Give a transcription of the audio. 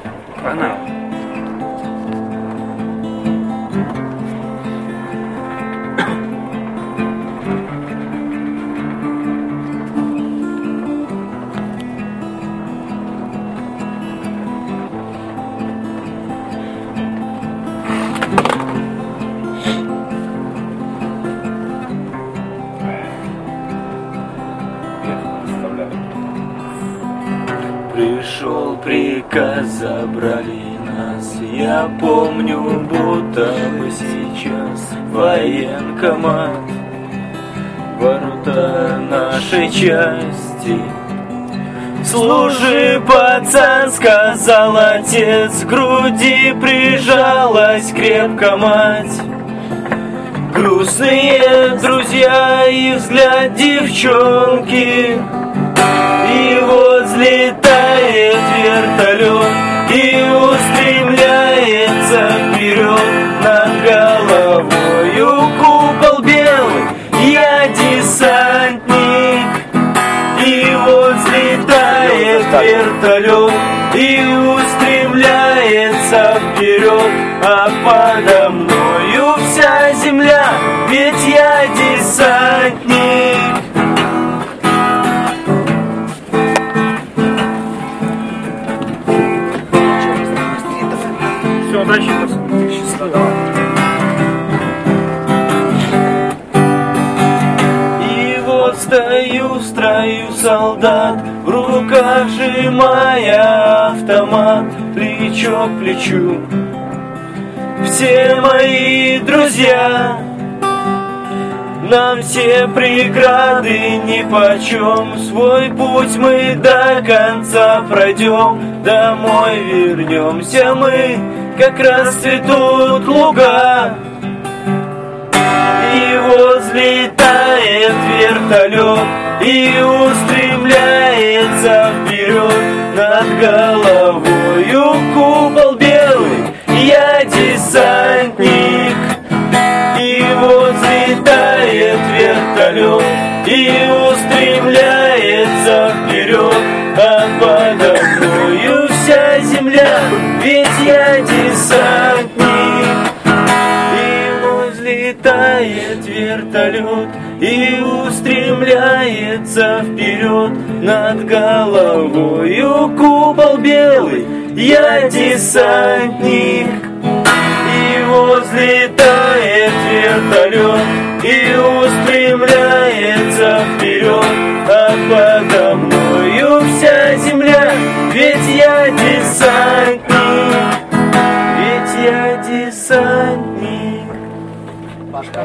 Погнал. Пришел приказ, забрали нас. Я помню, будто бы сейчас военкомат, ворота нашей части. Служи, пацан, сказал отец, к груди прижалась крепко мать. Грустные друзья и взгляд девчонки. И вот взлетает вертолет и устремляется вперед. Над головою купол белый, я десантник. И вот взлетает вертолет и устремляется вперед. А подо мною вся земля, ведь я десантник. Все, удачи, пацан. Счастливо. И вот стою в строю солдат, в руках сжимая автомат, плечо к плечу. Все мои друзья, нам все преграды нипочем. Свой путь мы до конца пройдем, домой вернемся мы, как расцветут луга. И вот взлетает вертолет и устремляется вперед. Над головою купол белый, я десантник. И вот взлетает вертолет и устремляется вперед. А подо мною вся земля, ведь я десантник. И вот взлетает вертолет и устремляется вперед. Над головою купол белый, я десантник. И вот взлетает вертолет и устремляется вперед. А подо мною вся земля, ведь я десантник. Ведь я десантник.